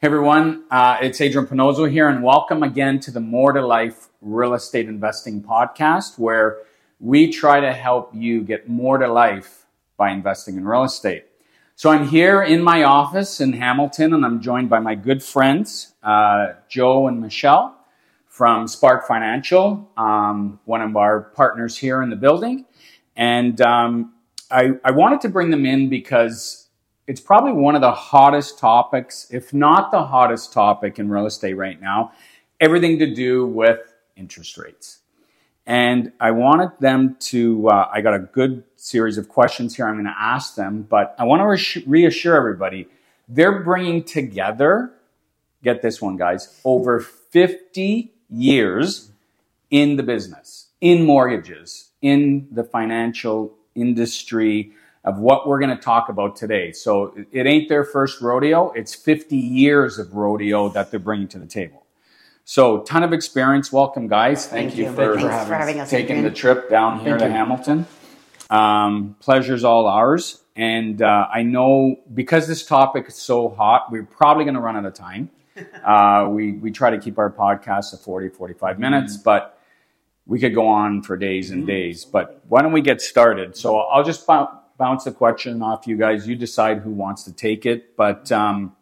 Hey everyone, it's Adrian Panozzo here, and welcome again to the More to Life Real Estate Investing Podcast, where we try to help you get more to life by investing in real estate. So I'm here in my office in Hamilton, and I'm joined by my good friends, Joe and Michelle from Spark Financial, one of our partners here in the building. And I wanted to bring them in because it's probably one of the hottest topics, if not the hottest topic in real estate right now, everything to do with interest rates. And I wanted them to, I got a good series of questions here I'm going to ask them, but I want to reassure everybody, they're bringing together, get this one guys, over 50 years in the business, in mortgages, in the financial industry, of what we're going to talk about today. So it ain't their first rodeo. It's 50 years of rodeo that they're bringing to the table. So ton of experience. Welcome, guys. Thank you for having us. Taking the trip down here to Hamilton. Pleasure's all ours. And I know because this topic is so hot, we're probably going to run out of time. We try to keep our podcast to 40, 45 minutes, but we could go on for days and days. But why don't we get started? So I'll just bounce the question off you guys. You decide who wants to take it. But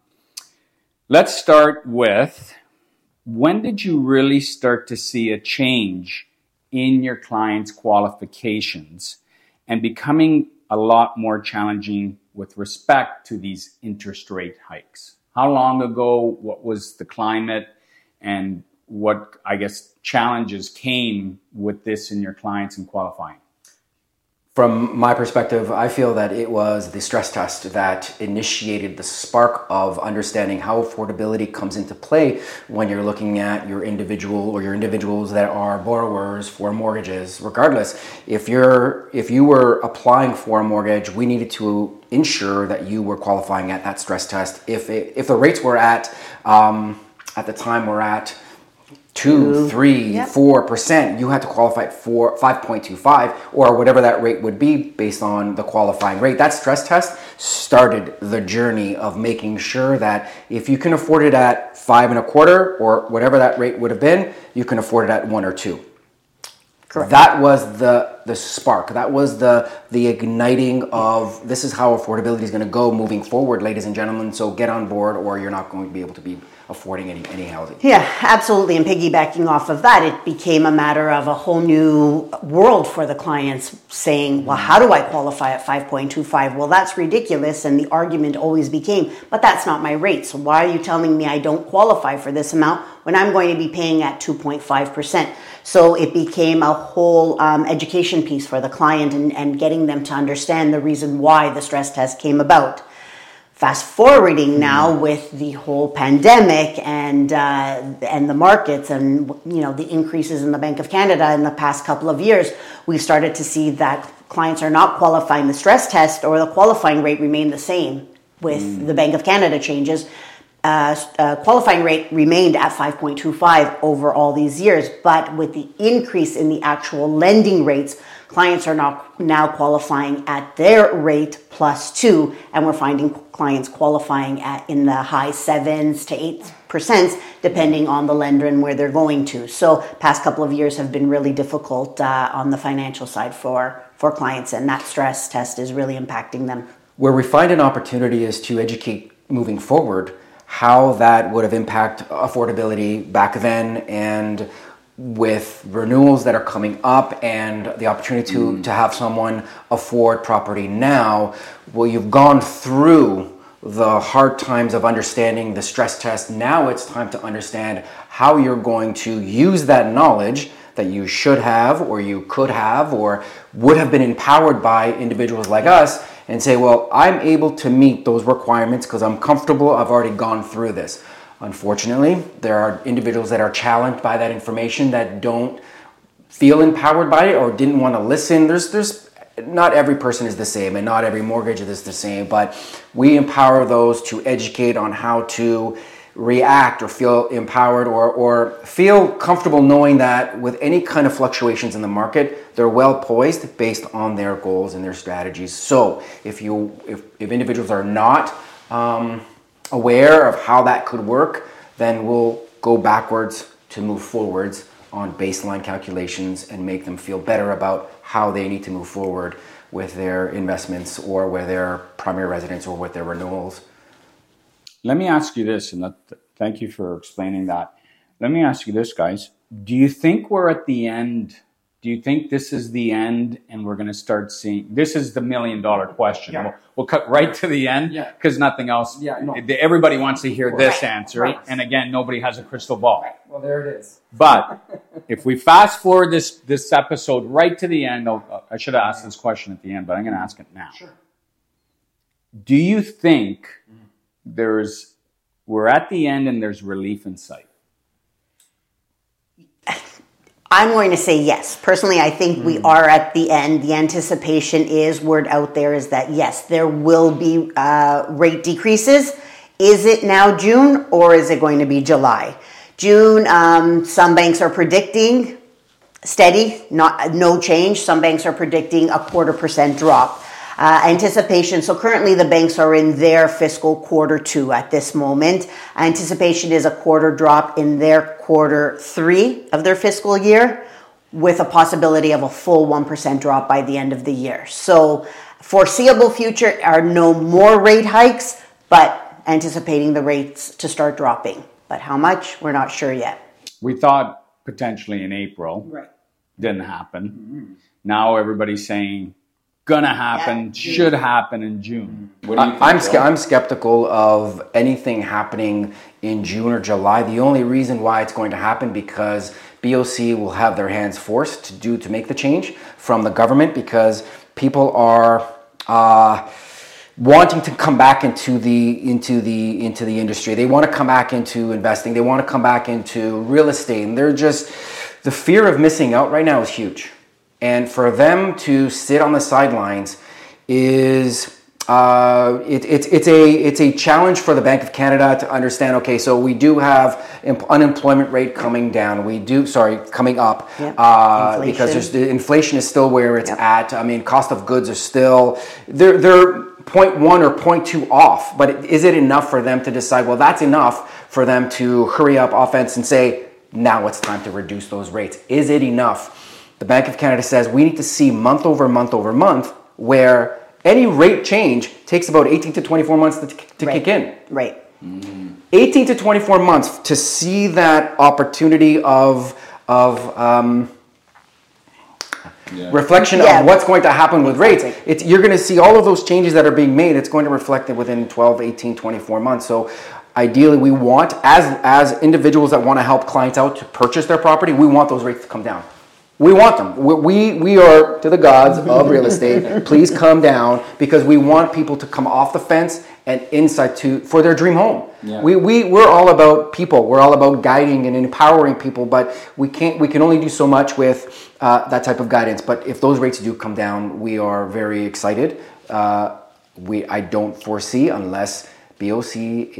let's start with, when did you really start to see a change in your clients' qualifications and becoming a lot more challenging with respect to these interest rate hikes? How long ago? What was the climate? And what, I guess, challenges came with this in your clients in qualifying? From my perspective, I feel that it was the stress test that initiated the spark of understanding how affordability comes into play when you're looking at your individual or your individuals that are borrowers for mortgages. Regardless, if you were applying for a mortgage, we needed to ensure that you were qualifying at that stress test. If the rates were at the time we're at 2, 3, 4%, you had to qualify for 5.25 or whatever that rate would be based on the qualifying rate. That stress test started the journey of making sure that if you can afford it at 5.25 or whatever that rate would have been, you can afford it at 1 or 2. Correct. That was the spark. That was the igniting of, this is how affordability is going to go moving forward, ladies and gentlemen. So get on board or you're not going to be able to be affording any housing. Yeah, absolutely. And piggybacking off of that, it became a matter of a whole new world for the clients saying, well, how do I qualify at 5.25? Well, that's ridiculous. And the argument always became, but that's not my rate. So why are you telling me I don't qualify for this amount when I'm going to be paying at 2.5%? So it became a whole education piece for the client and getting them to understand the reason why the stress test came about. Fast forwarding now with the whole pandemic and the markets and the increases in the Bank of Canada in the past couple of years, we started to see that clients are not qualifying. The stress test or the qualifying rate remained the same with the Bank of Canada changes. Qualifying rate remained at 5.25 over all these years, but with the increase in the actual lending rates, clients are now qualifying at their rate plus 2, and we're finding clients qualifying in the high 7s to 8%, depending on the lender and where they're going to. So past couple of years have been really difficult on the financial side for clients, and that stress test is really impacting them. Where we find an opportunity is to educate moving forward how that would have impacted affordability back then, and with renewals that are coming up and the opportunity to have someone afford property now. Well, you've gone through the hard times of understanding the stress test. Now it's time to understand how you're going to use that knowledge that you should have or you could have or would have been empowered by individuals like us, and say, well, I'm able to meet those requirements because I'm comfortable, I've already gone through this. Unfortunately, there are individuals that are challenged by that information that don't feel empowered by it or didn't want to listen. There's not every person is the same and not every mortgage is the same, but we empower those to educate on how to react or feel empowered or feel comfortable knowing that with any kind of fluctuations in the market, they're well poised based on their goals and their strategies. So if individuals are not aware of how that could work, then we'll go backwards to move forwards on baseline calculations and make them feel better about how they need to move forward with their investments or with their primary residence or with their renewals. Let me ask you this, and thank you for explaining that. Let me ask you this, guys. Do you think we're at the end? Do you think this is the end and we're going to start seeing, this is the $1 million question. Yeah. We'll cut right to the end because nothing else, everybody wants to hear this answer. Right. And again, nobody has a crystal ball. Right. Well, there it is. But if we fast forward this episode right to the end, I should have asked this question at the end, but I'm going to ask it now. Sure. Do you think we're at the end and there's relief in sight? I'm going to say yes. Personally, I think we are at the end. The anticipation is, word out there is that yes, there will be rate decreases. Is it now June or is it going to be July? June, some banks are predicting steady, no change. Some banks are predicting a 0.25% drop. Anticipation, so currently the banks are in their fiscal Q2 at this moment. Anticipation is a quarter drop in their Q3 of their fiscal year with a possibility of a full 1% drop by the end of the year. So foreseeable future are no more rate hikes, but anticipating the rates to start dropping. But how much? We're not sure yet. We thought potentially in April. Right. Didn't happen. Mm-hmm. Now everybody's saying gonna happen, should happen in June. What do you think, I'm skeptical of anything happening in June or July. The only reason why it's going to happen because BOC will have their hands forced to make the change from the government because people are wanting to come back into the industry. They want to come back into investing. They want to come back into real estate, and the fear of missing out right now is huge. And for them to sit on the sidelines is it's a challenge for the Bank of Canada to understand. Okay, so we do have unemployment rate coming up because the inflation is still where it's at. I mean, cost of goods are still they're 0.1 or 0.2 off. But is it enough for them to decide? Well, that's enough for them to hurry up offense and say now it's time to reduce those rates. Is it enough? The Bank of Canada says we need to see month over month over month where any rate change takes about 18 to 24 months to kick in. Right. 18 to 24 months to see that opportunity of reflection of what's going to happen with rates. You're going to see all of those changes that are being made. It's going to reflect it within 12, 18, 24 months. So ideally, we want, as individuals that want to help clients out to purchase their property, we want those rates to come down. We want them. We are to the gods of real estate. Please come down because we want people to come off the fence and inside for their dream home. Yeah. We're all about people. We're all about guiding and empowering people, but we can only do so much with that type of guidance. But if those rates do come down, we are very excited. I don't foresee unless BOC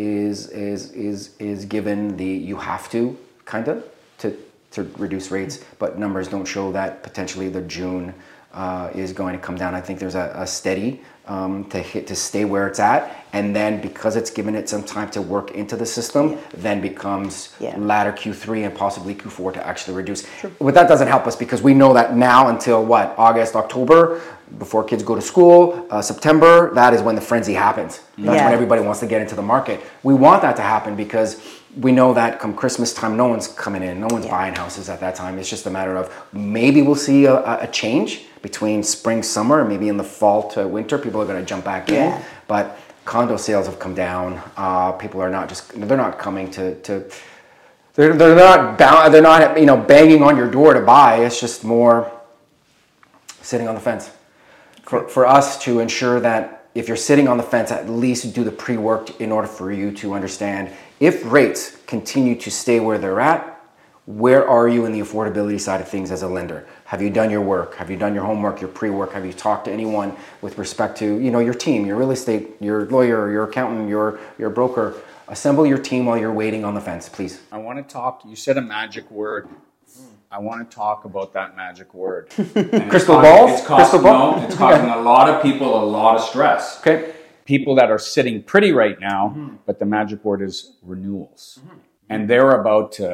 is given the you have to kind of to reduce rates, but numbers don't show that potentially the June is going to come down. I think there's a steady to stay where it's at, and then because it's given it some time to work into the system, then becomes latter Q3 and possibly Q4 to actually reduce. Sure. But that doesn't help us because we know that now until August, October, before kids go to school, September, that is when the frenzy happens. That's when everybody wants to get into the market. We want that to happen because we know that come Christmas time, no one's coming in, no one's buying houses at that time. It's just a matter of maybe we'll see a change between spring, summer, and maybe in the fall to winter, people are going to jump back in. But condo sales have come down. People are they're not coming they're not banging on your door to buy. It's just more sitting on the fence. For us to ensure that if you're sitting on the fence, at least do the pre-work in order for you to understand if rates continue to stay where they're at, where are you in the affordability side of things as a lender? Have you done your work? Have you done your homework, your pre-work? Have you talked to anyone with respect to your team, your real estate, your lawyer, your accountant, your broker? Assemble your team while you're waiting on the fence, please. I want to talk, you said a magic word. I want to talk about that magic word. Crystal balls? It's causing a lot of people a lot of stress. Okay. people that are sitting pretty right now, but the magic word is renewals. And they're about to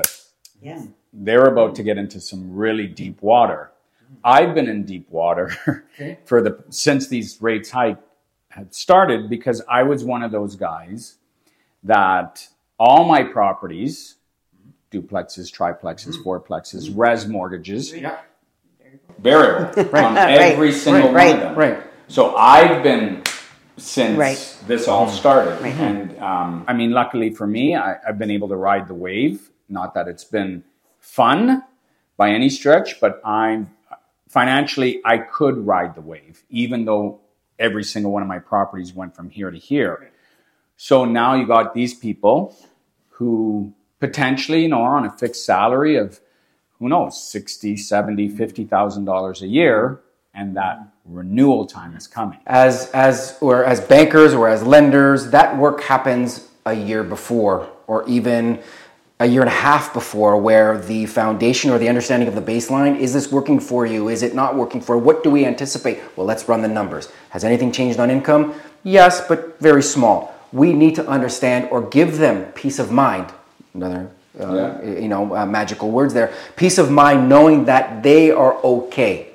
get into some really deep water. I've been in deep water since these rates hike had started, because I was one of those guys that all my properties, duplexes, triplexes, fourplexes, res mortgages, variable on every single one of them. Right. So I've been since this all started. And I mean, luckily for me, I've been able to ride the wave. Not that it's been fun by any stretch, but financially, I could ride the wave, even though every single one of my properties went from here to here. So now you got these people who potentially, are on a fixed salary of, who knows, $60,000, $70,000, $50,000 a year, and that renewal time is coming. As bankers or as lenders, that work happens a year before, or even a year and a half before, where the foundation or the understanding of the baseline, is this working for you? Is it not working for you? What do we anticipate? Well, let's run the numbers. Has anything changed on income? Yes, but very small. We need to understand, or give them peace of mind. Another, magical words there. Peace of mind, knowing that they are okay.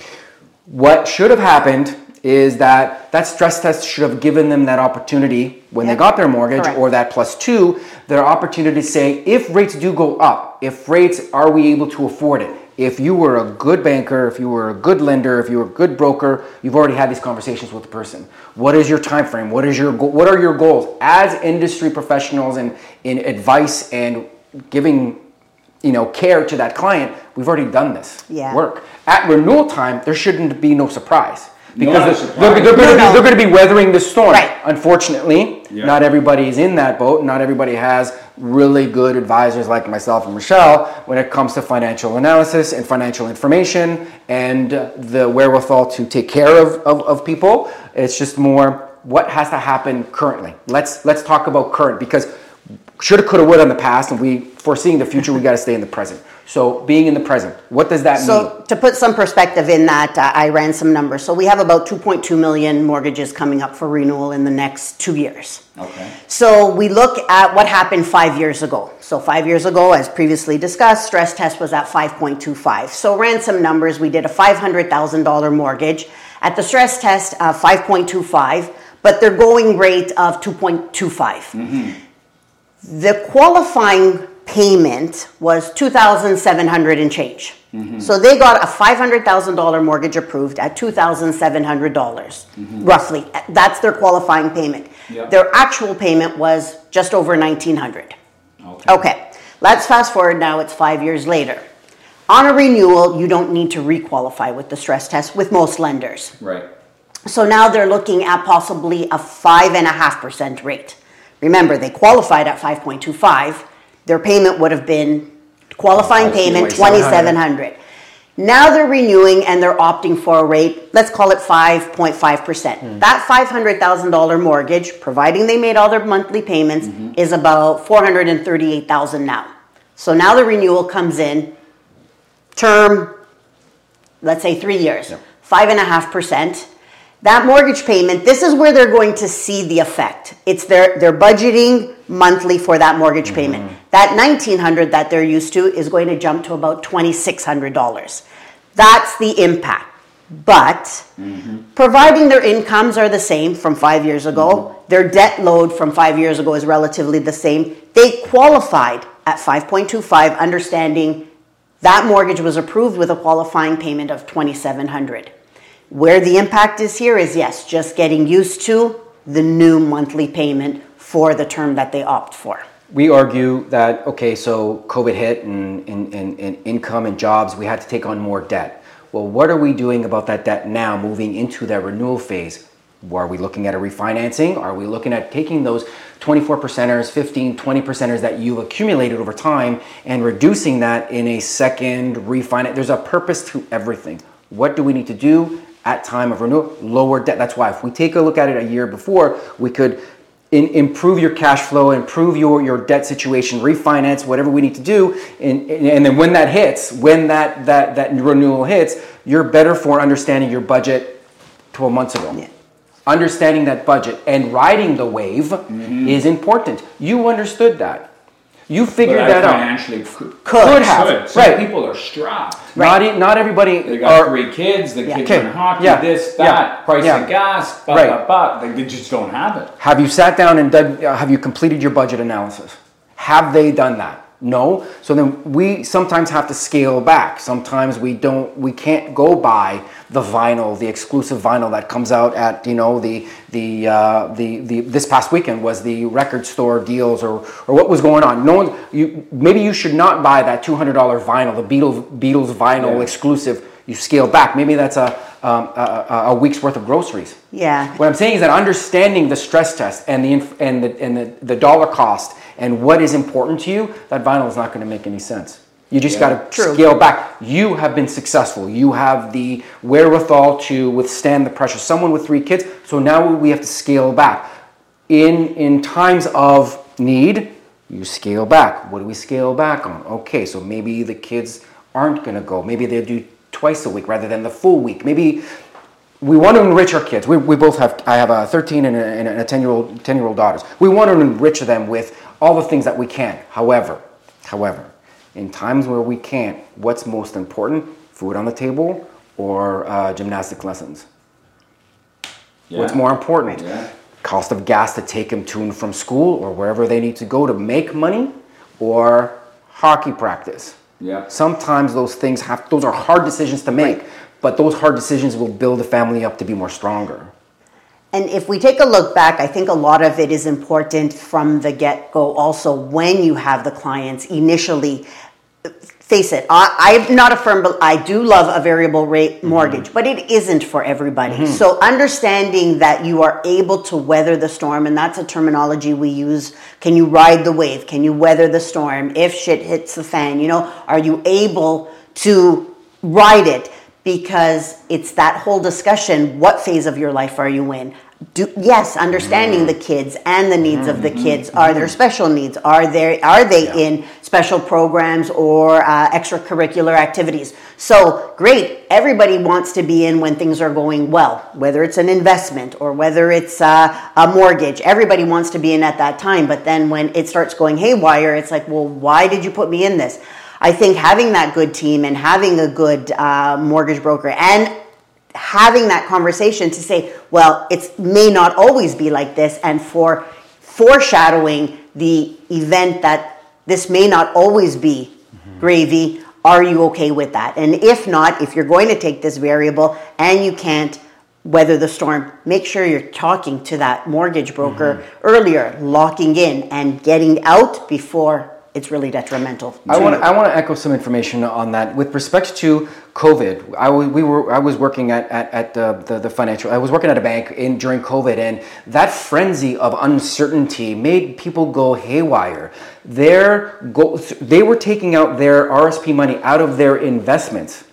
What should have happened is that stress test should have given them that opportunity when they got their mortgage, or that +2, their opportunity to say, if rates do go up, are we able to afford it? If you were a good banker, if you were a good lender, if you were a good broker, you've already had these conversations with the person. What is your time frame? What are your goals? As industry professionals and in advice and giving care to that client, we've already done this work. At renewal time, there shouldn't be no surprise. Because they're going to be weathering the storm. Right. Unfortunately, not everybody is in that boat. Not everybody has really good advisors like myself and Michelle when it comes to financial analysis and financial information and the wherewithal to take care of people. It's just more what has to happen currently. Let's talk about current, because shoulda, coulda, woulda in the past, and we foreseeing the future, we got to stay in the present. So being in the present, what does that mean? So to put some perspective in that, I ran some numbers. So we have about 2.2 million mortgages coming up for renewal in the next 2 years. Okay. So we look at what happened 5 years ago. So 5 years ago, as previously discussed, stress test was at 5.25. So ran some numbers. We did a $500,000 mortgage at the stress test, 5.25, but their going rate of 2.25. The qualifying payment was $2,700 and change. So they got a $500,000 mortgage approved at $2,700, roughly. That's their qualifying payment. Yep. Their actual payment was just over $1,900. Okay, let's fast forward now. It's 5 years later. On a renewal, you don't need to requalify with the stress test with most lenders. Right. So now they're looking at possibly a 5.5% rate. Remember, they qualified at 5.25. Their payment would have been, qualifying payment, $2,700. Now they're renewing and they're opting for a rate, let's call it 5.5%. That $500,000 mortgage, providing they made all their monthly payments, is about $438,000 now. So now the renewal comes in, term, let's say 3 years, 5.5%. That mortgage payment, this is where they're going to see the effect. It's they're budgeting monthly for that mortgage payment. That $1,900 that they're used to is going to jump to about $2,600. That's the impact. But providing their incomes are the same from 5 years ago, their debt load from 5 years ago is relatively the same. They qualified at 5.25, understanding that mortgage was approved with a qualifying payment of $2,700. Where the impact is here is, yes, just getting used to the new monthly payment for the term that they opt for. We argue that, okay, so COVID hit and income and jobs, we had to take on more debt. Well, what are we doing about that debt now, moving into that renewal phase? Are we looking at a refinancing? Are we looking at taking those 24%ers, 15, 20%ers that you've accumulated over time and reducing that in a second refinance? There's a purpose to everything. What do we need to do at time of renewal? Lower debt. That's why if we take a look at it a year before, we could improve your cash flow, improve your debt situation, refinance, whatever we need to do. And then when that hits, when that renewal hits, you're better for understanding your budget 12 months ago. Yeah. understanding that budget and riding the wave is important. You understood that. You figured that out. Financially could have. Some right. people are strapped. Right. Not everybody. They got 3 kids. The kids are in hockey. This, that, price of gas. They just don't have it. Have you sat down and have you completed your budget analysis? Have they done that? No. So then we sometimes have to scale back. Sometimes we can't go buy the vinyl, the exclusive vinyl that comes out at, this past weekend was the record store deals or what was going on. Maybe you should not buy that $200 vinyl, the Beatles vinyl exclusive. You scale back. Maybe that's a week's worth of groceries. Yeah. What I'm saying is that understanding the stress test and the dollar cost and what is important to you, that vinyl is not going to make any sense. You just got to scale back. You have been successful. You have the wherewithal to withstand the pressure. Someone with 3 kids. So now we have to scale back. In times of need, you scale back. What do we scale back on? Okay, so maybe the kids aren't going to go. Maybe they do twice a week rather than the full week. Maybe we want to enrich our kids. We both have. I have a 13 and a 10-year-old daughters. We want to enrich them with all the things that we can. However, in times where we can't, what's most important? Food on the table or gymnastic lessons? Yeah. What's more important? Yeah. Cost of gas to take them to and from school or wherever they need to go to make money, or hockey practice? Yeah. Sometimes those are hard decisions to make, but those hard decisions will build the family up to be more stronger. And if we take a look back, I think a lot of it is important from the get-go also when you have the clients initially. Face it, I'm not a firm, but I do love a variable rate mortgage, but it isn't for everybody. So understanding that you are able to weather the storm, and that's a terminology we use. Can you ride the wave? Can you weather the storm? If shit hits the fan, are you able to ride it? Because it's that whole discussion, what phase of your life are you in? Understanding the kids and the needs of the kids. Are there special needs? Are they in special programs or extracurricular activities? So great, everybody wants to be in when things are going well, whether it's an investment or whether it's a mortgage. Everybody wants to be in at that time, but then when it starts going haywire, it's like, well, why did you put me in this? I think having that good team and having a good mortgage broker and having that conversation to say, well, it may not always be like this, and for foreshadowing the event that this may not always be gravy, are you okay with that? And if not, if you're going to take this variable and you can't weather the storm, make sure you're talking to that mortgage broker earlier, locking in and getting out before it's really detrimental. I want to echo some information on that with respect to COVID. I was working at the financial. I was working at a bank during COVID, and that frenzy of uncertainty made people go haywire. They were taking out their RSP money out of their investments,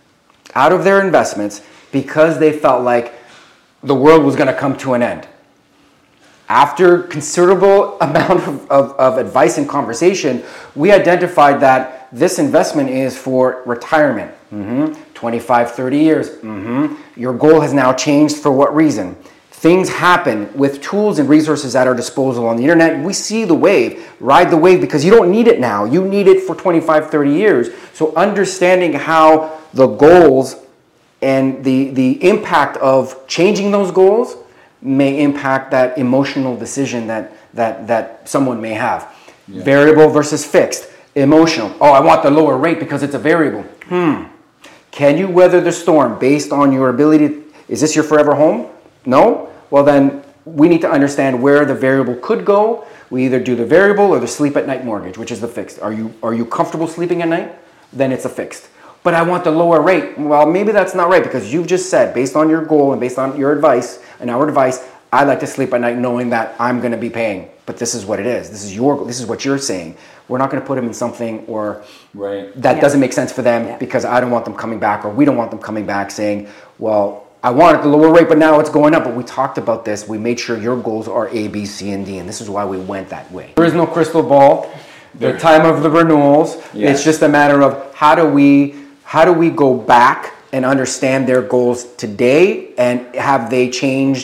because they felt like the world was going to come to an end. After considerable amount of advice and conversation, we identified that this investment is for retirement. 25, 30 years. Your goal has now changed. For what reason? Things happen with tools and resources at our disposal on the internet. We see the wave. Ride the wave, because you don't need it now. You need it for 25, 30 years. So understanding how the goals and the impact of changing those goals may impact that emotional decision that someone may have. Yeah. Variable versus fixed. Emotional. Oh, I want the lower rate because it's a variable. Can you weather the storm based on your ability? Is this your forever home? No? Well, then we need to understand where the variable could go. We either do the variable or the sleep at night mortgage, which is the fixed. Are you comfortable sleeping at night? Then it's a fixed. But I want the lower rate. Well, maybe that's not right, because you've just said, based on your goal and based on your advice and our advice, I like to sleep at night knowing that I'm going to be paying. But this is what it is. This is what you're saying. We're not going to put them in something that doesn't make sense for them, because I don't want them coming back, or we don't want them coming back saying, well, I wanted the lower rate, but now it's going up. But we talked about this. We made sure your goals are A, B, C, and D, and this is why we went that way. There is no crystal ball. The time of the renewals. It's just a matter of how do we go back and understand their goals today, and have they changed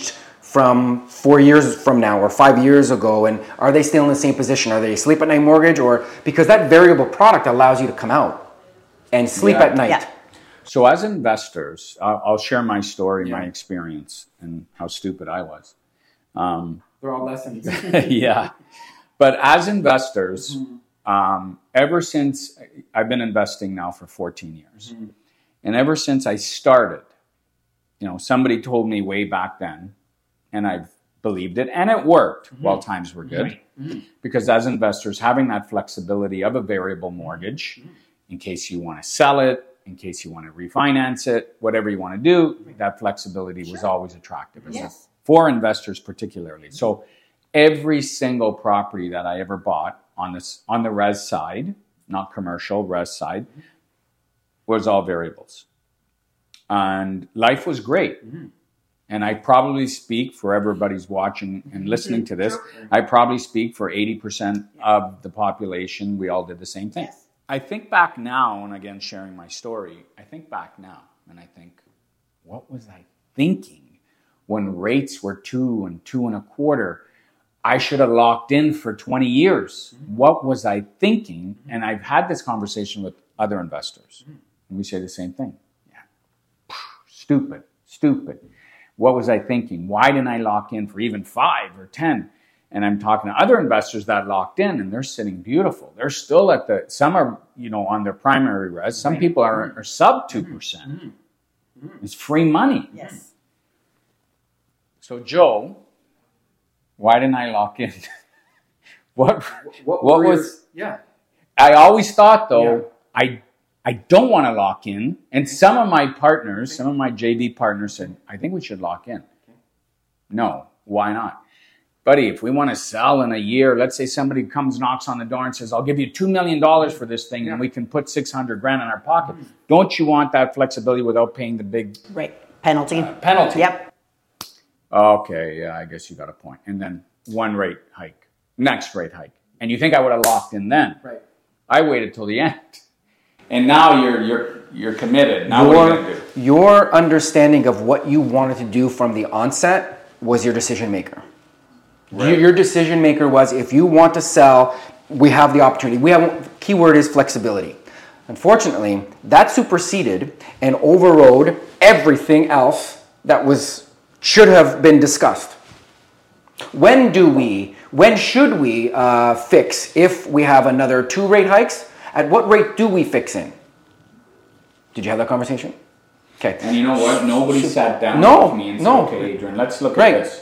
from 4 years from now or 5 years ago, and are they still in the same position? Are they sleep at night mortgage, or because that variable product allows you to come out and sleep at night? Yeah. So as investors, I'll share my story, my experience, and how stupid I was. They're all lessons. Yeah. But as investors, ever since I've been investing now for 14 years, and ever since I started, somebody told me way back then, and I've believed it, and it worked while times were good. Because as investors, having that flexibility of a variable mortgage, in case you want to sell it, in case you want to refinance it, whatever you want to do, that flexibility was always attractive for investors particularly. So every single property that I ever bought on the res side, not commercial, res side, was all variables. And life was great. And I probably speak for everybody's watching and listening to this. I probably speak for 80% of the population. We all did the same thing. I think back now, and again, sharing my story, I think back now and I think, what was I thinking when rates were 2 and 2.25? I should have locked in for 20 years. What was I thinking? And I've had this conversation with other investors. And we say the same thing. Yeah. Stupid. What was I thinking? Why didn't I lock in for even 5 or 10? And I'm talking to other investors that locked in, and they're sitting beautiful. They're still some are, on their primary res. Some people are sub 2%. It's free money. Yes. So Joe, why didn't I lock in? What was? Yeah. I always thought though, I don't want to lock in. And some of my partners, some of my JV partners said, I think we should lock in. No, why not? Buddy, if we want to sell in a year, let's say somebody knocks on the door and says, I'll give you $2 million for this thing and we can put $600,000 in our pocket. Don't you want that flexibility without paying the big penalty? Penalty. Yep. Okay, yeah, I guess you got a point. And then one rate hike, next rate hike. And you think I would have locked in then. Right. I waited till the end. And now you're committed. Now what are you going to do? Your understanding of what you wanted to do from the onset was your decision maker. Right. Your decision maker was, if you want to sell, we have the opportunity. Keyword is flexibility. Unfortunately, that superseded and overrode everything else that should have been discussed. When should we fix if we have another 2 rate hikes? At what rate do we fix in? Did you have that conversation? Okay. And you know what? Nobody sat down with me and said, okay, Adrian, let's look at this.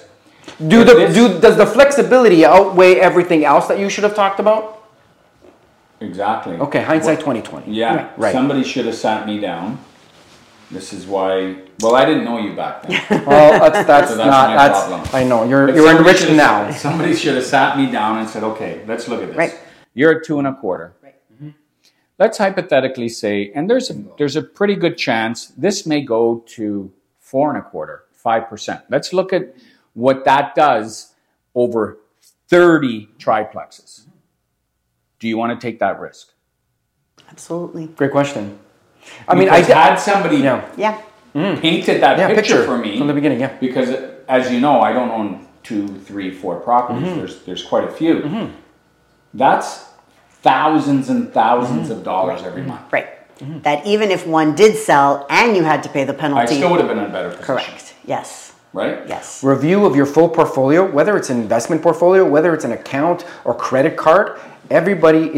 Does the flexibility outweigh everything else that you should have talked about? Exactly. Okay, hindsight 2020. Yeah. Right. Somebody should have sat me down. This is why. Well, I didn't know you back then. Well, that's so my problem. I know you're enriched now. Somebody should have sat me down and said, "Okay, let's look at this. Right. You're at 2.25. Right. Let's hypothetically say, and there's a pretty good chance this may go to 4.25, 5%. Let's look at what that does over 30 triplexes. Do you want to take that risk? Absolutely. Great question. I had somebody painted that picture for me from the beginning. Yeah. Because as you know, I don't own 2, 3, 4 properties. There's quite a few. That's thousands and thousands of dollars every month. Right. That even if one did sell and you had to pay the penalty, I still would have been in a better position. Correct. Yes. Right? Yes. Review of your full portfolio, whether it's an investment portfolio, whether it's an account or credit card. Everybody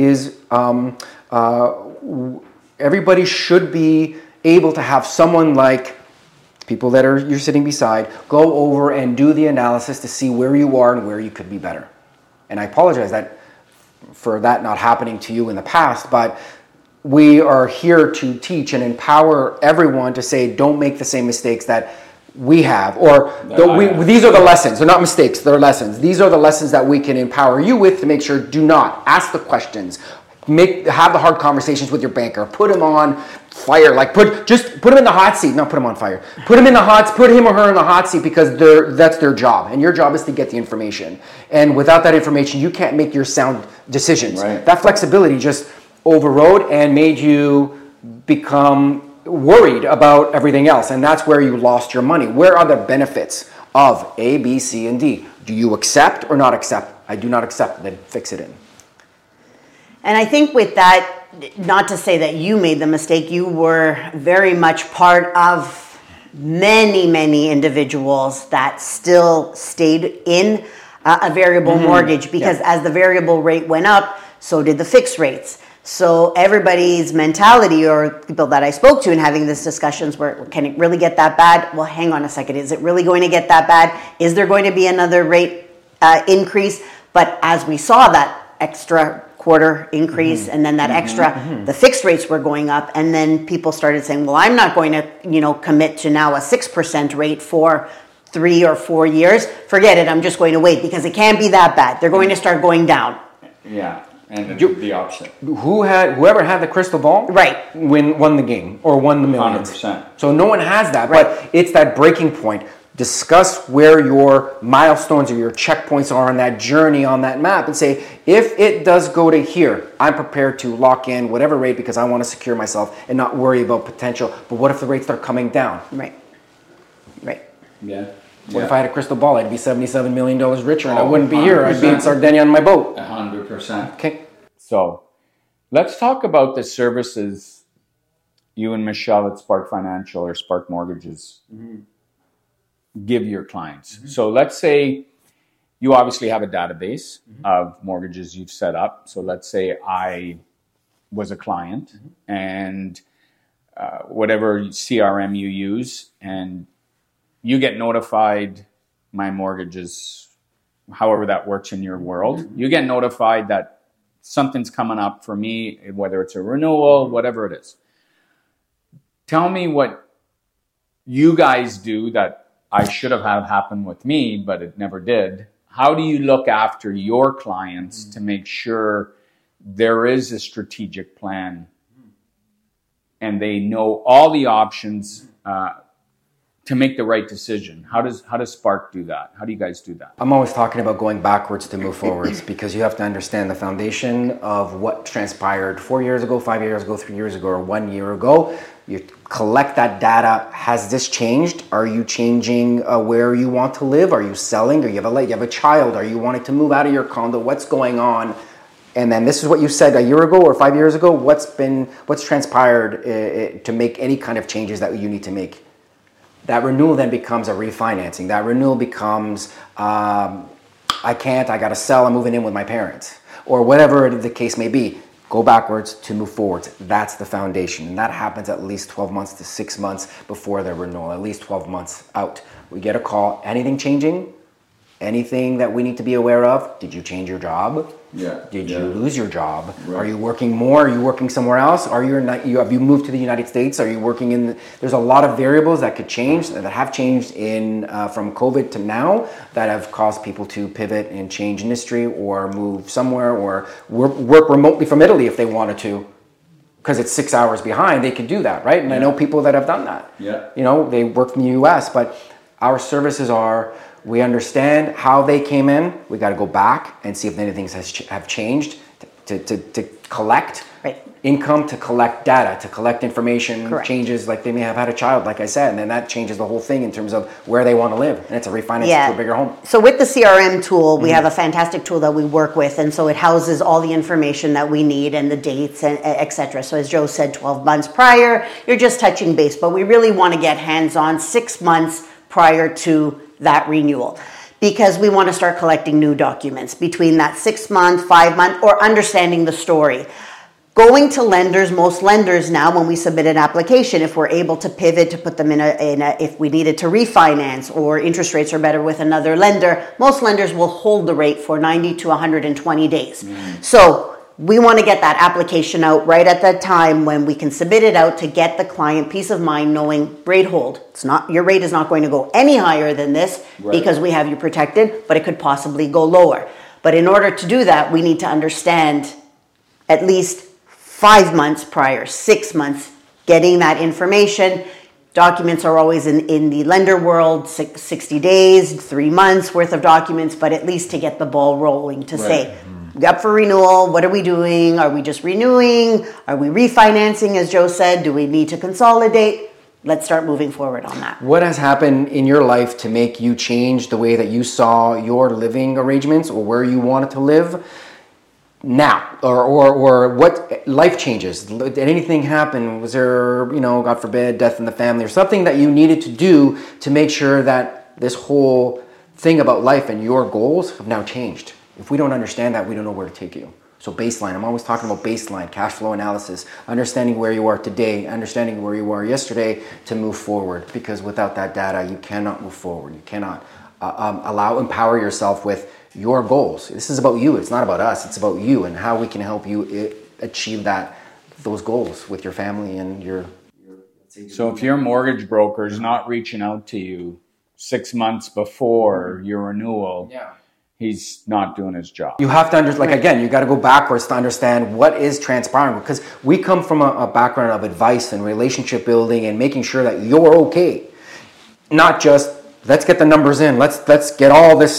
should be able to have someone like people that you're sitting beside go over and do the analysis to see where you are and where you could be better. And I apologize for that not happening to you in the past, but we are here to teach and empower everyone to say, don't make the same mistakes that we have, these are the lessons. They're not mistakes, they're lessons. These are the lessons that we can empower you with to make sure, do not ask the questions, have the hard conversations with your banker, put him on fire, put him in the hot seat, not put him on fire, put him or her in the hot seat, because that's their job, and your job is to get the information. And without that information, you can't make your sound decisions. Right. That flexibility just overrode and made you become worried about everything else, and that's where you lost your money. Where are the benefits of A, B, C, and D. Do you accept or not accept? I do not accept. Then fix it in. And I think with that, not to say that you made the mistake, you were very much part of many individuals that still stayed in a variable mortgage, because as the variable rate went up, so did the fixed rates. So everybody's mentality, or people that I spoke to in having these discussions, were, can it really get that bad? Well, hang on a second. Is it really going to get that bad? Is there going to be another rate increase? But as we saw that extra quarter increase and then that extra, the fixed rates were going up, and then people started saying, well, I'm not going to, commit to now a 6% rate for 3 or 4 years. Forget it. I'm just going to wait, because it can't be that bad. They're going to start going down. Yeah. And the opposite. Whoever had the crystal ball, right, won the game or won the millions. 100%. So no one has that, right. But it's that breaking point. Discuss where your milestones or your checkpoints are on that journey on that map, and say, if it does go to here, I'm prepared to lock in whatever rate because I want to secure myself and not worry about potential. But what if the rates start coming down? Right. Yeah. What if I had a crystal ball? I'd be $77 million richer, and I wouldn't be here. I'd be in Sardinia on my boat. 100%. Okay. So let's talk about the services you and Michelle at Spark Financial or Spark Mortgages give your clients. So let's say you obviously have a database of mortgages you've set up. So let's say I was a client and whatever CRM you use, and you get notified, my mortgages, however that works in your world, you get notified that something's coming up for me, whether it's a renewal, whatever it is. Tell me what you guys do that I should have had happen with me, but it never did. How do you look after your clients to make sure there is a strategic plan and they know all the options to make the right decision? How does Spark do that? How do you guys do that? I'm always talking about going backwards to move forwards, because you have to understand the foundation of what transpired 4 years ago, 5 years ago, 3 years ago, or 1 year ago. You collect that data. Has this changed? Are you changing where you want to live? Are you selling? Or you have a child? Are you wanting to move out of your condo? What's going on? And then this is what you said a year ago or 5 years ago. What's transpired to make any kind of changes that you need to make? That renewal then becomes a refinancing. That renewal becomes, I got to sell, I'm moving in with my parents. Or whatever the case may be. Go backwards to move forwards. That's the foundation. And that happens at least 12 months to 6 months before the renewal, at least 12 months out. We get a call, anything changing? Anything that we need to be aware of? Did you change your job? Yeah. Did you lose your job? Right. Are you working more? Are you working somewhere else? Have you moved to the United States? Are you working in? There's a lot of variables that could change, that have changed from COVID to now, that have caused people to pivot and change industry or move somewhere, or work remotely from Italy if they wanted to, because it's 6 hours behind. They could do that, right? And I know people that have done that. Yeah. They work from the U.S., but our services are. We understand how they came in. We got to go back and see if anything have changed to collect income, to collect data, to collect information. Correct. Changes, like they may have had a child, like I said, and then that changes the whole thing in terms of where they want to live. And it's a refinance to a bigger home. So with the CRM tool, we have a fantastic tool that we work with, and so it houses all the information that we need and the dates and et cetera. So as Joe said, 12 months prior, you're just touching base, but we really want to get hands-on 6 months prior to that renewal, because we want to start collecting new documents between that 6 month, 5 month, or understanding the story. Going to lenders, most lenders now, when we submit an application, if we're able to pivot to put them in a if we needed to refinance or interest rates are better with another lender, most lenders will hold the rate for 90 to 120 days. So we want to get that application out right at that time when we can submit it out, to get the client peace of mind knowing rate hold. Your rate is not going to go any higher than this, because we have you protected, but it could possibly go lower. But in order to do that, we need to understand at least 5 months prior, 6 months, getting that information. Documents are always in the lender world, 60 days, 3 months worth of documents, but at least to get the ball rolling, to say, up for renewal, what are we doing? Are we just renewing? Are we refinancing, as Joe said? Do we need to consolidate? let's start moving forward on that. What has happened in your life to make you change the way that you saw your living arrangements or where you wanted to live now? Or what life changes? Did anything happen? Was there, God forbid, death in the family or something that you needed to do to make sure that this whole thing about life and your goals have now changed? If we don't understand that, we don't know where to take you. So baseline, I'm always talking about baseline, cash flow analysis, understanding where you are today, understanding where you were yesterday to move forward. Because without that data, you cannot move forward. You cannot empower yourself with your goals. This is about you. It's not about us. It's about you and how we can help you achieve those goals with your family and your. So if your mortgage broker is not reaching out to you 6 months before your renewal, he's not doing his job. You have to understand, again, you got to go backwards to understand what is transpiring, because we come from a background of advice and relationship building and making sure that you're okay. Not just, let's get the numbers in, let's get all the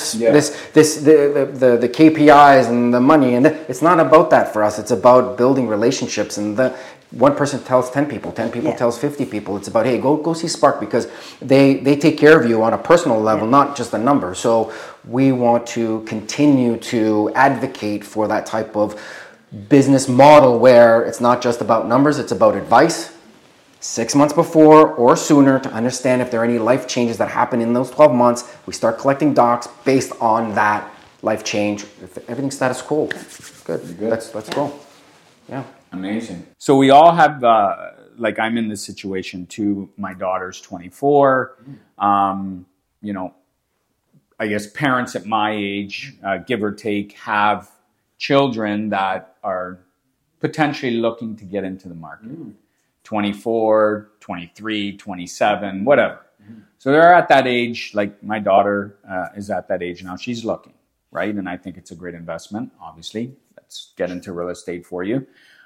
KPIs and the money. And it's not about that for us. It's about building relationships, and one person tells 10 people, 10 people tells 50 people. It's about, hey, go see Spark, because they take care of you on a personal level, not just a number. So we want to continue to advocate for that type of business model where it's not just about numbers, it's about advice 6 months before or sooner to understand if there are any life changes that happen in those 12 months. We start collecting docs based on that life change. If everything's status quo, good. Let's go. Yeah. Amazing. So we all have, I'm in this situation too. My daughter's 24. I guess parents at my age, give or take, have children that are potentially looking to get into the market. 24, 23, 27, whatever. So they're at that age, like my daughter is at that age now. She's looking, right? And I think it's a great investment, obviously. Let's get into real estate for you.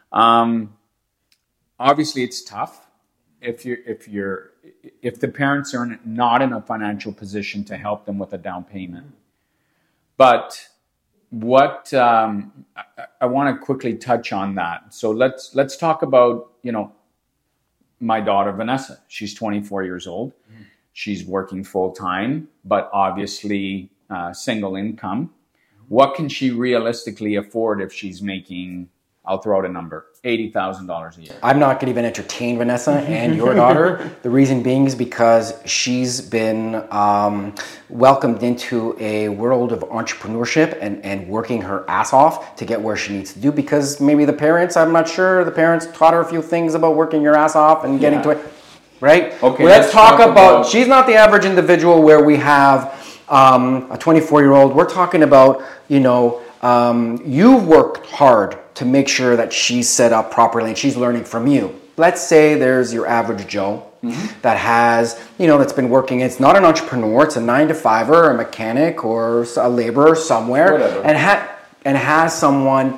Obviously it's tough if the parents are not in a financial position to help them with a down payment. But what I want to quickly touch on that. So let's talk about, my daughter Vanessa. She's 24 years old. She's working full time, but obviously single income. What can she realistically afford if she's making, I'll throw out a number, $80,000 a year? I'm not going to even entertain Vanessa and your daughter. The reason being is because she's been welcomed into a world of entrepreneurship and working her ass off to get where she needs to do, because maybe I'm not sure, the parents taught her a few things about working your ass off and getting to it, right? Okay, let's talk about, she's not the average individual where we have a 24-year-old. We're talking about, you've worked hard to make sure that she's set up properly and she's learning from you. Let's say there's your average Joe that has, that's been working. It's not an entrepreneur. It's a 9-to-5er, a mechanic, or a laborer somewhere. Whatever. And has someone.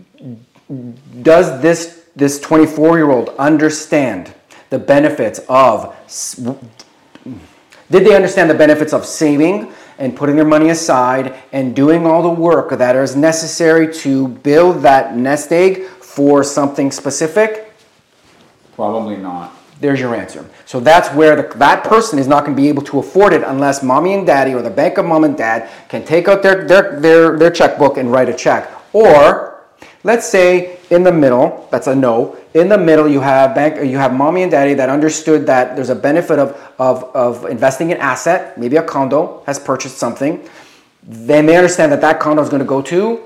Does this 24-year-old understand the benefits of? Did they understand the benefits of saving and putting their money aside and doing all the work that is necessary to build that nest egg for something specific? Probably not. There's your answer. So that's where that person is not going to be able to afford it unless mommy and daddy or the bank of mom and dad can take out their checkbook and write a check. Or let's say in the middle, that's a no. In the middle, you have mommy and daddy that understood that there's a benefit of investing in asset. Maybe a condo has purchased something. Then they understand that condo is going to go to.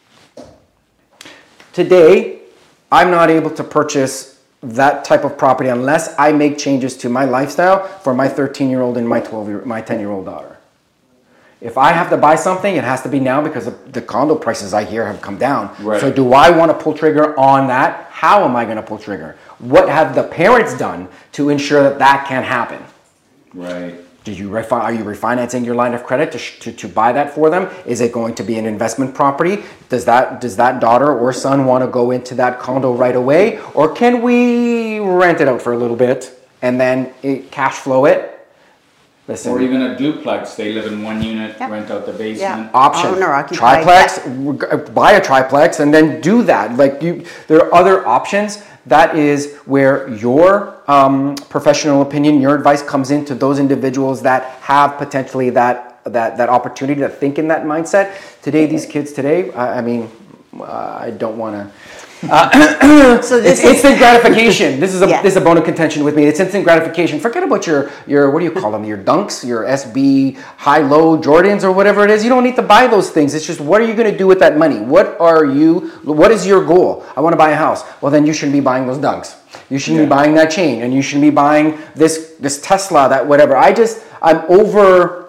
Today, I'm not able to purchase that type of property unless I make changes to my lifestyle for my 13-year-old and my 10-year-old daughter. If I have to buy something, it has to be now because the condo prices I hear have come down. Right. So do I want to pull trigger on that? How am I going to pull trigger? What have the parents done to ensure that can happen? Right. Are you refinancing your line of credit to buy that for them? Is it going to be an investment property? Does that daughter or son want to go into that condo right away? Or can we rent it out for a little bit and then cash flow it? Listen. Or even a duplex. They live in one unit, rent out the basement. Option. Owner-occupied. Triplex, buy a triplex and then do that. There are other options. That is where your professional opinion, your advice comes into those individuals that have potentially that opportunity to think in that mindset. Today, these kids today, I don't want to. So it's instant gratification. This is a bone of contention with me. It's instant gratification. Forget about your what do you call them? Your Dunks, your SB high-low Jordans or whatever it is. You don't need to buy those things. It's just, what are you going to do with that money? What is your goal? I want to buy a house. Well, then you shouldn't be buying those Dunks. You shouldn't be buying that chain, and you shouldn't be buying this Tesla, that whatever. I'm over.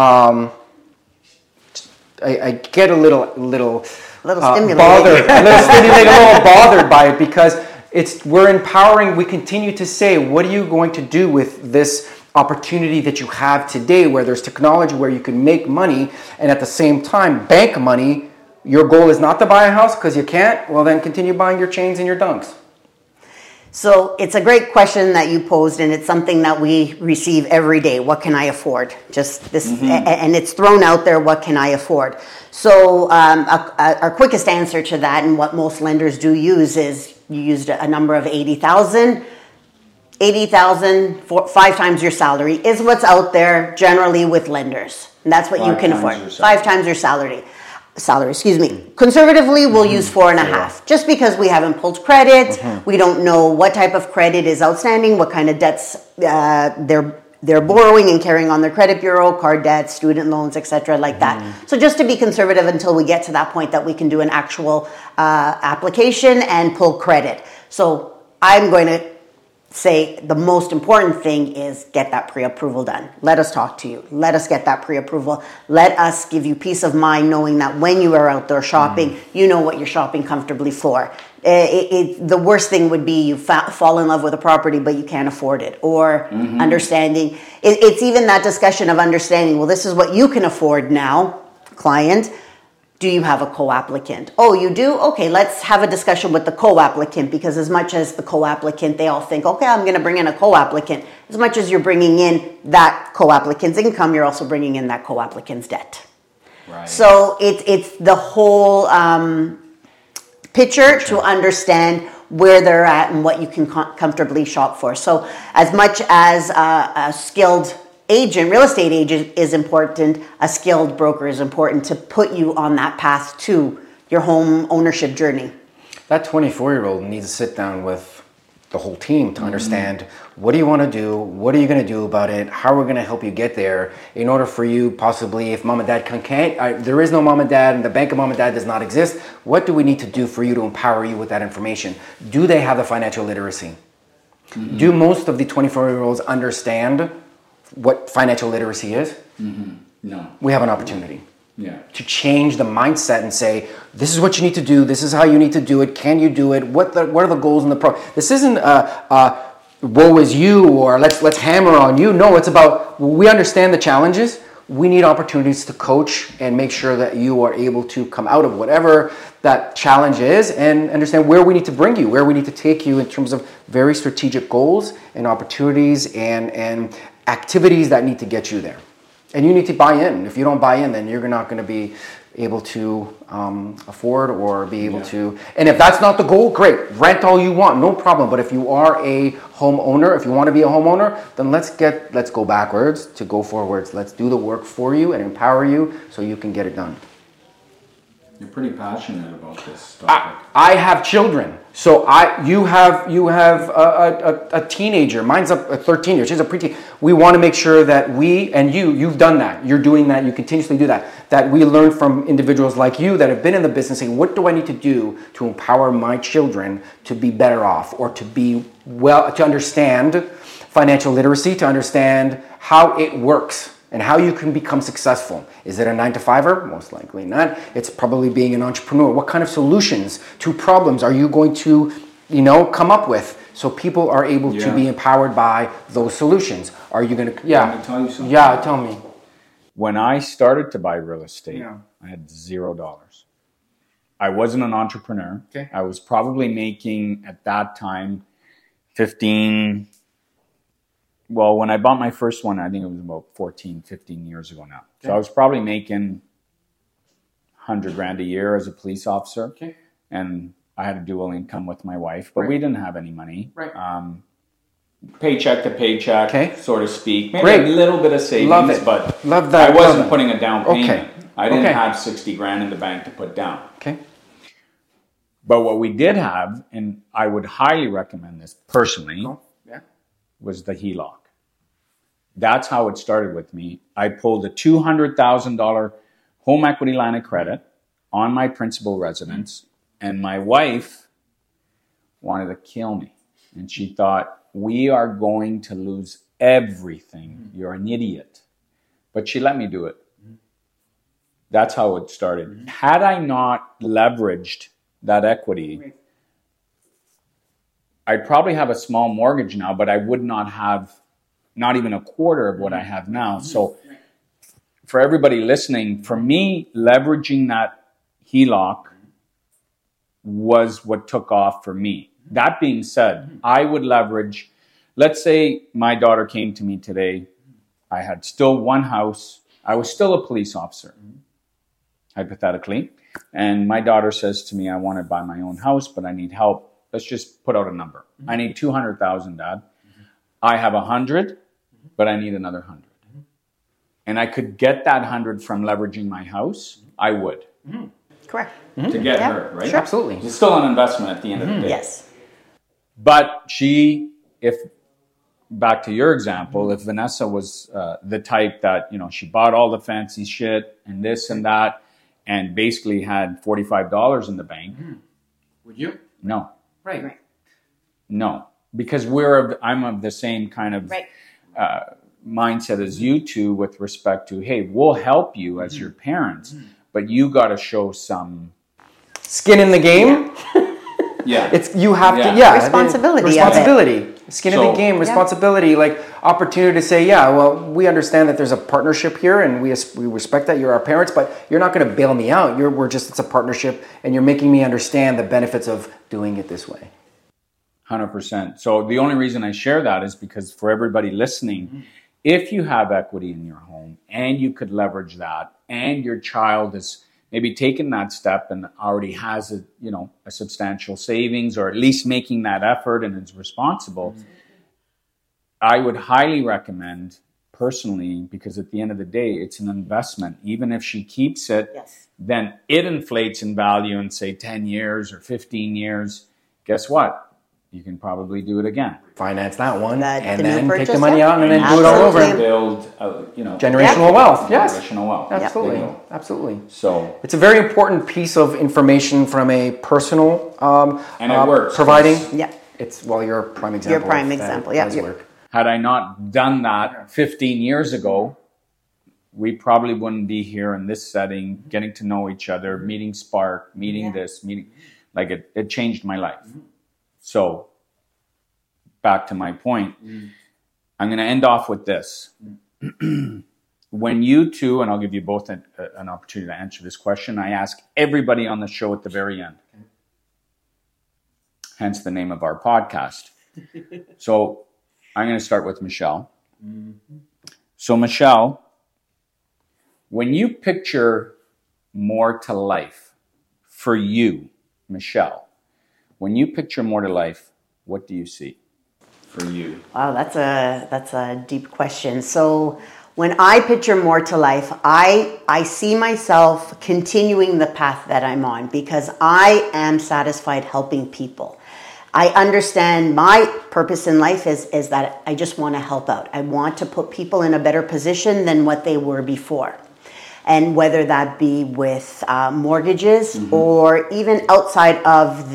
I get a little stimulated. Bothered, a little bothered by it, because we're empowering. We continue to say, what are you going to do with this opportunity that you have today, where there's technology where you can make money and at the same time bank money? Your goal is not to buy a house because you can't. Well, then continue buying your chains and your Dunks. So it's a great question that you posed, and it's something that we receive every day. What can I afford? Just this, and it's thrown out there. What can I afford? So our quickest answer to that, and what most lenders do use, is you used a number of 80,000. 80,000, 5 times your salary is what's out there generally with lenders. And that's what you can afford. 5 times your salary. Conservatively, we'll use 4.5, just because we haven't pulled credit. We don't know what type of credit is outstanding, what kind of debts they're borrowing and carrying on their credit bureau, card debts, student loans, etc., like that. So just to be conservative until we get to that point that we can do an actual application and pull credit. So I'm going to say the most important thing is get that pre-approval done. Let us talk to you. Let us get that pre-approval. Let us give you peace of mind knowing that when you are out there shopping, you know what you're shopping comfortably for. The worst thing would be you fall in love with a property, but you can't afford it. Or understanding. It's even that discussion of understanding, well, this is what you can afford now, client. Do you have a co-applicant? Oh, you do? Okay, let's have a discussion with the co-applicant, because as much as the co-applicant, they all think, okay, I'm going to bring in a co-applicant. As much as you're bringing in that co-applicant's income, you're also bringing in that co-applicant's debt. Right. So it's the whole picture to understand where they're at and what you can comfortably shop for. So as much as a skilled real estate agent is important, a skilled broker is important to put you on that path to your home ownership journey. That 24-year-old needs to sit down with the whole team to understand, what do you want to do? What are you going to do about it? How are we going to help you get there? In order for you, possibly, if mom and dad can't, there is no mom and dad and the bank of mom and dad does not exist, what do we need to do for you to empower you with that information? Do they have the financial literacy? Do most of the 24-year-olds understand what financial literacy is? No. We have an opportunity to change the mindset and say, this is what you need to do. This is how you need to do it. Can you do it? What are the goals in the This isn't woe is you, or let's hammer on you. No, it's about, we understand the challenges. We need opportunities to coach and make sure that you are able to come out of whatever that challenge is and understand where we need to bring you, where we need to take you in terms of very strategic goals and opportunities and activities that need to get you there. And you need to buy in. If you don't buy in, then you're not going to be able to afford or be able to. And if that's not the goal, great. Rent all you want, no problem. But if you are a homeowner, if you want to be a homeowner, then let's go backwards to go forwards. Let's do the work for you and empower you so you can get it done. You're pretty passionate about this topic. I have children. So you have a teenager. Mine's a 13 years. She's a preteen. We want to make sure that you've done that. You're doing that. You continuously do that. That we learn from individuals like you that have been in the business saying, what do I need to do to empower my children to be better off, or to understand financial literacy, to understand how it works and how you can become successful. Is it a 9-to-5er? Most likely not. It's probably being an entrepreneur. What kind of solutions to problems are you going to, come up with so people are able to be empowered by those solutions? Are you going to? Can I tell you something? Yeah, tell me. When I started to buy real estate, I had $0. I wasn't an entrepreneur. Okay. I was probably making at that time Well, when I bought my first one, I think it was about 14, 15 years ago now. So I was probably making $100,000 a year as a police officer. Okay. And I had a dual income with my wife, but we didn't have any money. Right. Paycheck to paycheck, Okay. so to speak. Maybe Great. a little bit of savings, Love it. but Love that. I wasn't Love it. putting a down payment. Okay. I didn't Okay. have $60,000 in the bank to put down. Okay. But what we did have, and I would highly recommend this personally, Yeah. was the HELOC. That's how it started with me. I pulled a $200,000 home equity line of credit on my principal residence, and my wife wanted to kill me. And she thought, we are going to lose everything. You're an idiot. But she let me do it. That's how it started. Had I not leveraged that equity, I'd probably have a small mortgage now, but I would not have not even a quarter of what I have now. So for everybody listening, for me, leveraging that HELOC was what took off for me. That being said, I would leverage, let's say my daughter came to me today. I had still one house. I was still a police officer, hypothetically. And my daughter says to me, I want to buy my own house, but I need help. Let's just put out a number. I need 200,000, Dad. I have 100, but I need another 100. And I could get that 100 from leveraging my house. I would. Correct. To get Yeah, her, right? sure. Absolutely. It's still an investment at the end of the day. Yes. But she, if back to your example, if Vanessa was the type that, she bought all the fancy shit and this and that, and basically had $45 in the bank. Would you? No. Right. No. Because I'm of the same kind of mindset as you two with respect to, hey, we'll help you as your parents, but you got to show some Skin in the game. Yeah. It's you have to Responsibility. Skin in the game, responsibility, like opportunity to say, we understand that there's a partnership here and we respect that you're our parents, but you're not going to bail me out. It's a partnership and you're making me understand the benefits of doing it this way. 100%. So the only reason I share that is because for everybody listening, if you have equity in your home and you could leverage that and your child is maybe taken that step and already has a substantial savings or at least making that effort and is responsible, I would highly recommend personally, because at the end of the day, it's an investment. Even if she keeps it, then it inflates in value in say 10 years or 15 years. Guess what? You can probably do it again. Finance that one and the then new take the purchase, money out and then do it all over. Build, Generational wealth. Yes. Generational wealth. Absolutely. Absolutely. So it's a very important piece of information from a personal and it works. Providing. Yeah. You're a prime example. Your prime example. Does work. Had I not done that 15 years ago, we probably wouldn't be here in this setting, getting to know each other, meeting Spark, meeting it changed my life. So back to my point, I'm going to end off with this. When you two, and I'll give you both an opportunity to answer this question, I ask everybody on the show at the very end. Hence the name of our podcast. So I'm going to start with Michelle. So Michelle, when you picture more to life for you, Michelle, when you picture more to life, what do you see for you? Wow, that's a deep question. So when I picture more to life, I see myself continuing the path that I'm on because I am satisfied helping people. I understand my purpose in life is that I just want to help out. I want to put people in a better position than what they were before. And whether that be with mortgages or even outside of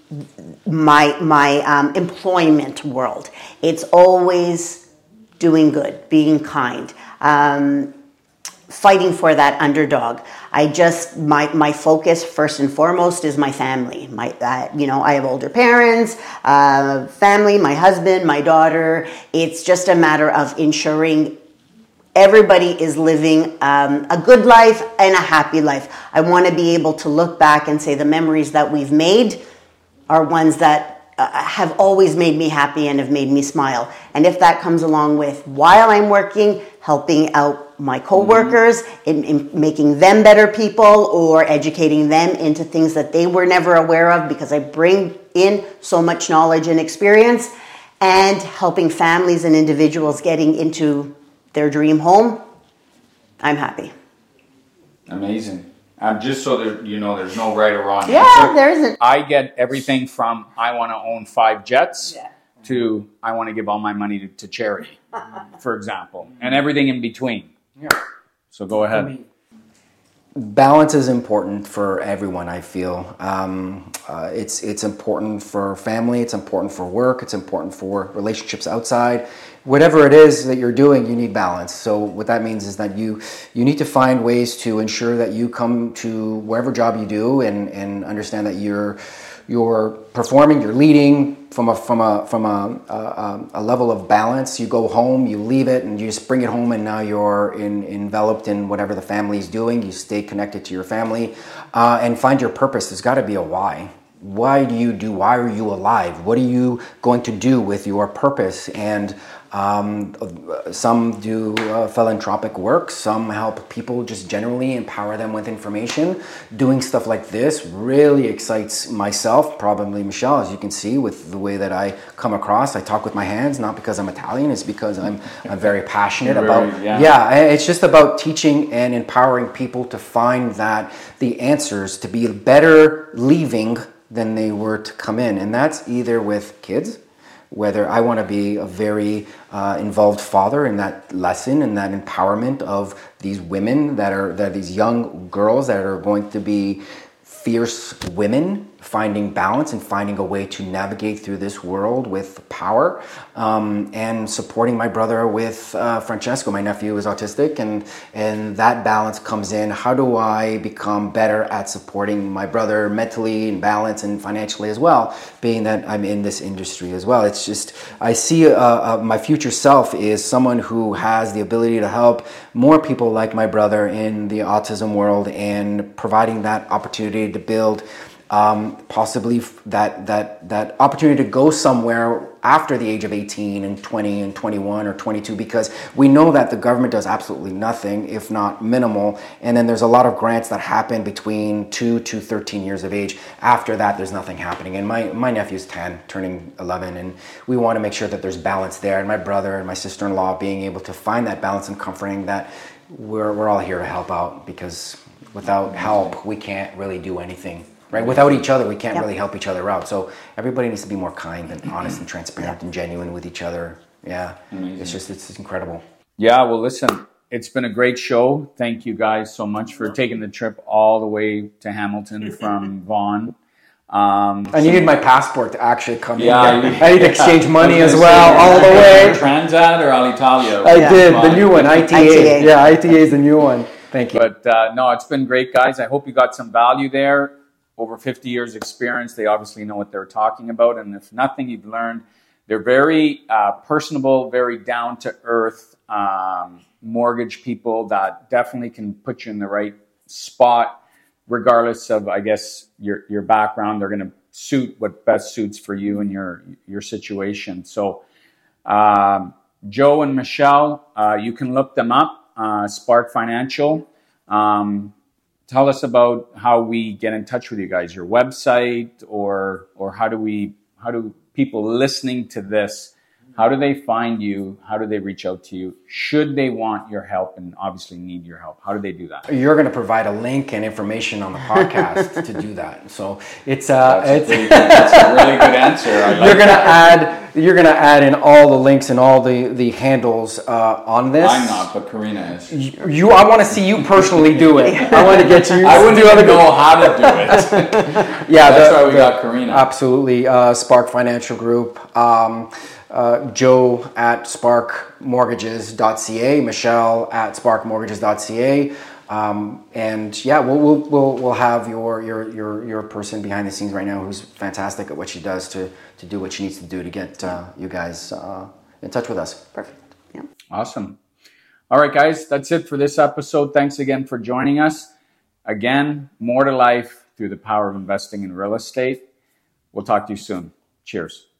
my employment world, it's always doing good, being kind, fighting for that underdog. My focus first and foremost is my family. I have older parents, family, my husband, my daughter. It's just a matter of ensuring everybody is living a good life and a happy life. I want to be able to look back and say the memories that we've made are ones that have always made me happy and have made me smile. And if that comes along with, while I'm working, helping out my coworkers, in making them better people, or educating them into things that they were never aware of, because I bring in so much knowledge and experience, and helping families and individuals getting into their dream home, I'm happy. Amazing. Just so that you know, there's no right or wrong Yeah, answer. there isn't. I get everything from I want to own 5 jets to I want to give all my money to charity, for example, and everything in between. Yeah. So go ahead. Balance is important for everyone, I feel. It's important for family, it's important for work, it's important for relationships outside. Whatever it is that you're doing, you need balance. So what that means is that you need to find ways to ensure that you come to wherever job you do and understand that you're performing, you're leading from a level of balance. You go home, you leave it, and you just bring it home, and now you're enveloped in whatever the family is doing. You stay connected to your family, and find your purpose. There's got to be a why. Why are you alive? What are you going to do with your purpose? And some do philanthropic work, some help people just generally empower them with information. Doing stuff like this really excites myself, probably Michelle, as you can see with the way that I come across. I talk with my hands, not because I'm Italian, it's because I'm very passionate about, it's just about teaching and empowering people to find that the answers to be better leaving than they were to come in. And that's either with kids, whether I want to be a very involved father in that lesson and that empowerment of these women that are these young girls that are going to be fierce women, finding balance and finding a way to navigate through this world with power, and supporting my brother with Francesco. My nephew is autistic, and that balance comes in. How do I become better at supporting my brother mentally and balance and financially as well, being that I'm in this industry as well? It's just, I see my future self is someone who has the ability to help more people like my brother in the autism world, and providing that opportunity to build possibly that opportunity to go somewhere after the age of 18 and 20 and 21 or 22, because we know that the government does absolutely nothing, if not minimal. And then there's a lot of grants that happen between 2 to 13 years of age. After that, there's nothing happening. And my nephew's 10, turning 11, and we want to make sure that there's balance there. And my brother and my sister-in-law being able to find that balance and comforting that we're all here to help out, because without help, we can't really do anything. Right? Without each other, we can't really help each other out. So everybody needs to be more kind and honest and transparent and genuine with each other. Yeah. Amazing. It's incredible. Yeah. Well, listen, it's been a great show. Thank you guys so much for taking the trip all the way to Hamilton from Vaughan. I needed my passport to actually come in. I need to exchange money as well, all the way. Transat or Alitalia? I did, the new one, ITA. Yeah, ITA is the new one. Thank you. But no, it's been great, guys. I hope you got some value there. Over 50 years experience, they obviously know what they're talking about. And if nothing you've learned, they're very personable, very down-to-earth mortgage people that definitely can put you in the right spot, regardless of, I guess, your background. They're going to suit what best suits for you and your situation. So Joe and Michelle, you can look them up, Spark Financial. Tell us about how we get in touch with you guys, your website, or how do people listening to this, how do they find you? How do they reach out to you? Should they want your help and obviously need your help? How do they do that? You're going to provide a link and information on the podcast to do that. So it's that's a really good answer. You're going to add in all the links and all the handles on this. I'm not, but Karina is. I want to see you personally do it. I want to get you. I wouldn't even know how to do it. Yeah, that's why we got Karina. Absolutely. Spark Financial Group. Joe at sparkmortgages.ca, Michelle at sparkmortgages.ca, and yeah, we'll have your person behind the scenes right now who's fantastic at what she does to do what she needs to do to get you guys in touch with us. Perfect. Yeah. Awesome. All right, guys, that's it for this episode. Thanks again for joining us. Again, more to life through the power of investing in real estate. We'll talk to you soon. Cheers.